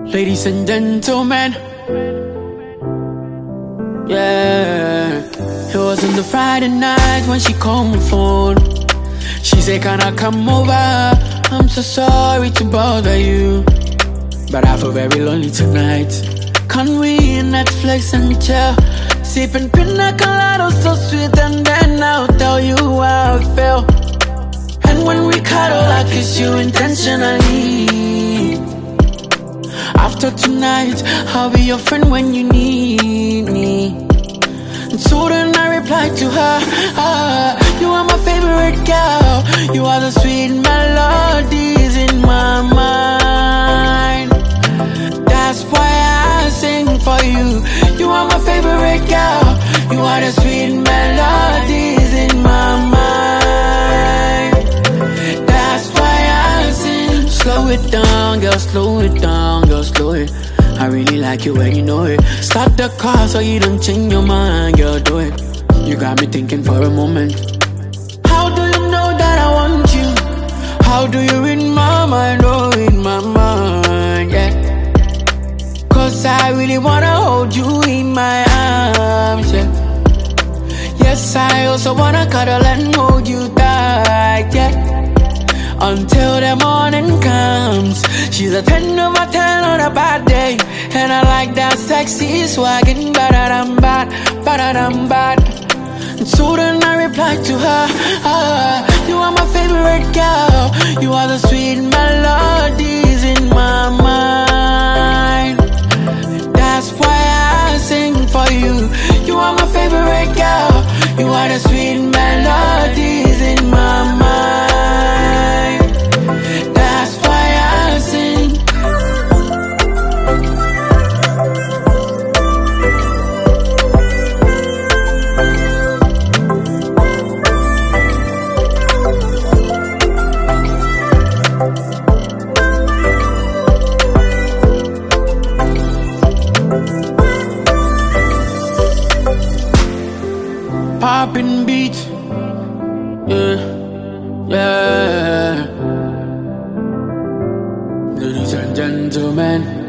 Ladies and gentlemen, yeah. It was on the Friday night when she called my phone. She said, can I come over? I'm so sorry to bother you, but I feel very lonely tonight. Can we Netflix and chill, sipping pina colada so sweet, and then I'll tell you how I feel. And when we cuddle, I kiss you intentionally. After tonight, I'll be your friend when you need me. And so then I replied to her, you are my favorite girl. You are the sweet melodies in my mind. That's why I sing for you. You are my favorite girl. You are the sweet melodies in my mind. That's why I sing. Slow it down, girl, slow it down, girl, slow it. I really like you when you know it. Start the car so you don't change your mind, girl, do it. You got me thinking for a moment. How do you know that I want you? How do you read my mind, oh, in my mind, yeah. Cause I really wanna hold you in my arms, yeah. Yes, I also wanna cuddle and hold you tight, yeah. Until the morning comes. She's a 10 over 10 on a bad day, and I like that sexy swaggin', ba-da-dum-bad, ba-da-dum-bad. And so then I replied to her, you are my favorite girl. You are the sweet melodies in my mind. That's why I sing for you. You are my favorite girl. You are the sweet melodies in my mind. That's why I sing. Poppin' beat, yeah, yeah. Ladies and gentlemen.